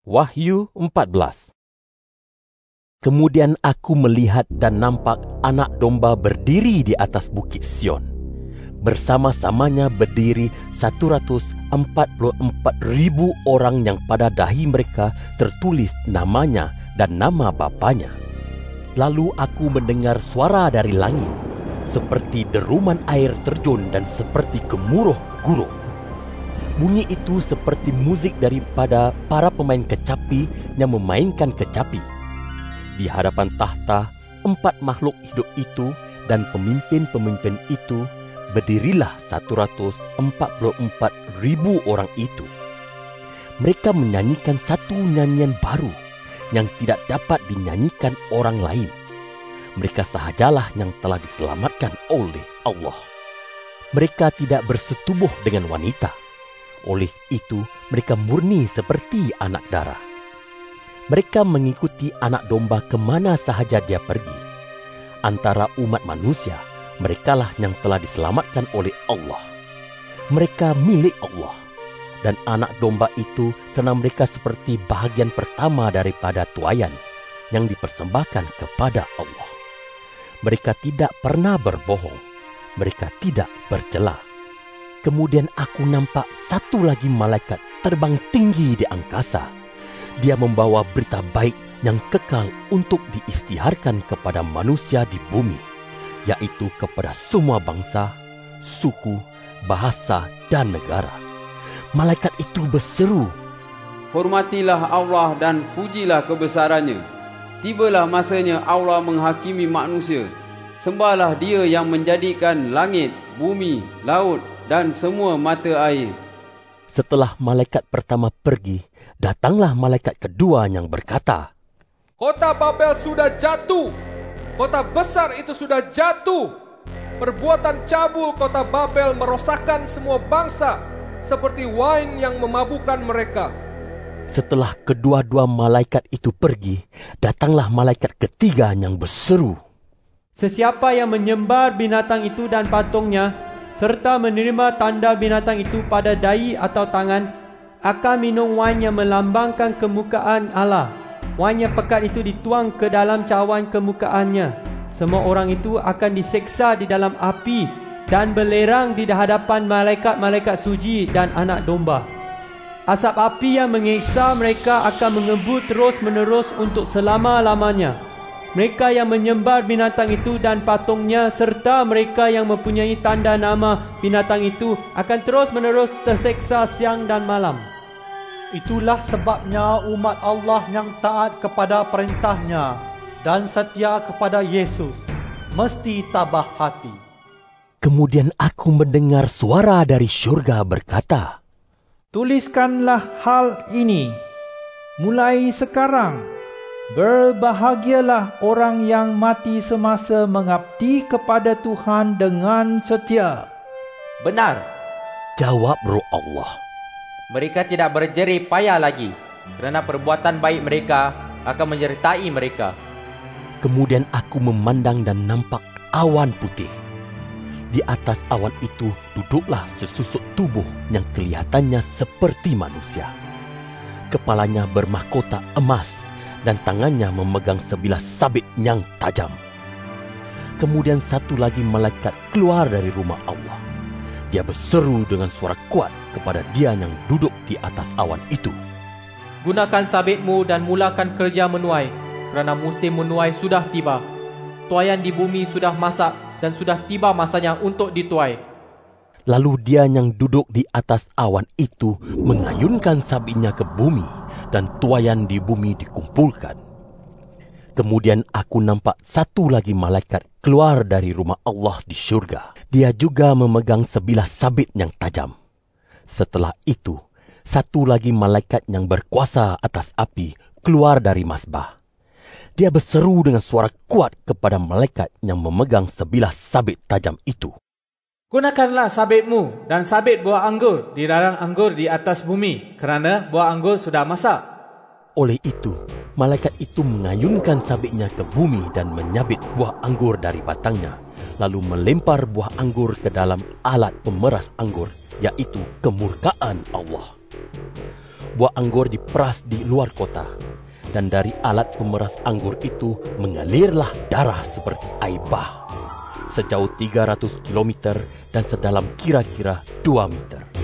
Wahyu 14. Kemudian aku melihat dan nampak anak domba berdiri di atas bukit Sion. Bersama-samanya berdiri 144,000 orang yang pada dahi mereka tertulis namanya dan nama Bapanya. Lalu aku mendengar suara dari langit, seperti deruman air terjun dan seperti gemuruh guruh. Bunyi itu seperti musik daripada para pemain kecapi yang memainkan kecapi. Di hadapan tahta, 4 makhluk hidup itu dan pemimpin-pemimpin itu berdirilah 144,000 orang itu. Mereka menyanyikan satu nyanyian baru yang tidak dapat dinyanyikan orang lain. Mereka sahajalah yang telah diselamatkan oleh Allah. Mereka tidak bersetubuh dengan wanita. Oleh itu, mereka murni seperti anak darah. Mereka mengikuti anak domba kemana sahaja dia pergi. Antara umat manusia, merekalah yang telah diselamatkan oleh Allah. Mereka milik Allah. Dan anak domba itu karena mereka seperti bahagian pertama daripada tuaian yang dipersembahkan kepada Allah. Mereka tidak pernah berbohong. Mereka tidak bercela. Kemudian aku nampak satu lagi malaikat terbang tinggi di angkasa. Dia membawa berita baik yang kekal untuk diisytiharkan kepada manusia di bumi, yaitu kepada semua bangsa, suku, bahasa, dan negara. Malaikat itu berseru, "Hormatilah Allah dan pujilah kebesarannya. Tibalah masanya Allah menghakimi manusia. Sembahlah Dia yang menjadikan langit, bumi, laut dan semua mata air." Setelah malaikat pertama pergi, datanglah malaikat kedua yang berkata, "Kota Babel sudah jatuh. Kota besar itu sudah jatuh. Perbuatan cabul kota Babel merosakkan semua bangsa, seperti wain yang memabukkan mereka." Setelah kedua-dua malaikat itu pergi, datanglah malaikat ketiga yang berseru, "Sesiapa yang menyembah binatang itu dan patungnya, serta menerima tanda binatang itu pada dahi atau tangan, akan minum wain yang melambangkan kemukaan Allah. Wain yang pekat itu dituang ke dalam cawan kemukaannya. Semua orang itu akan diseksa di dalam api dan belerang di hadapan malaikat-malaikat suci dan anak domba. Asap api yang mengeksa mereka akan mengebul terus-menerus untuk selama-lamanya. Mereka yang menyembah binatang itu dan patungnya serta mereka yang mempunyai tanda nama binatang itu akan terus-menerus terseksa siang dan malam. Itulah sebabnya umat Allah yang taat kepada perintahnya dan setia kepada Yesus mesti tabah hati." Kemudian aku mendengar suara dari syurga berkata, "Tuliskanlah hal ini mulai sekarang. Berbahagialah orang yang mati semasa mengabdi kepada Tuhan dengan setia." "Benar," jawab Roh Allah. "Mereka tidak berjerih payah lagi, kerana perbuatan baik mereka akan menyertai mereka." Kemudian aku memandang dan nampak awan putih. Di atas awan itu duduklah sesusuk tubuh yang kelihatannya seperti manusia. Kepalanya bermahkota emas dan tangannya memegang sebilah sabit yang tajam. Kemudian satu lagi malaikat keluar dari rumah Allah. Dia berseru dengan suara kuat kepada dia yang duduk di atas awan itu, "Gunakan sabitmu dan mulakan kerja menuai, kerana musim menuai sudah tiba. Tuaian di bumi sudah masak dan sudah tiba masanya untuk dituai." Lalu dia yang duduk di atas awan itu mengayunkan sabitnya ke bumi, dan tuaian di bumi dikumpulkan. Kemudian aku nampak satu lagi malaikat keluar dari rumah Allah di syurga. Dia juga memegang sebilah sabit yang tajam. Setelah itu, satu lagi malaikat yang berkuasa atas api keluar dari mazbah. Dia berseru dengan suara kuat kepada malaikat yang memegang sebilah sabit tajam itu, "Gunakanlah sabitmu dan sabit buah anggur di ladang anggur di atas bumi, kerana buah anggur sudah masak." Oleh itu, malaikat itu mengayunkan sabitnya ke bumi dan menyabit buah anggur dari batangnya, lalu melempar buah anggur ke dalam alat pemeras anggur, yaitu kemurkaan Allah. buah anggur diperas di luar kota, dan dari alat pemeras anggur itu mengalirlah darah seperti air bah, sejauh 300 km dan sedalam kira-kira 2 meter.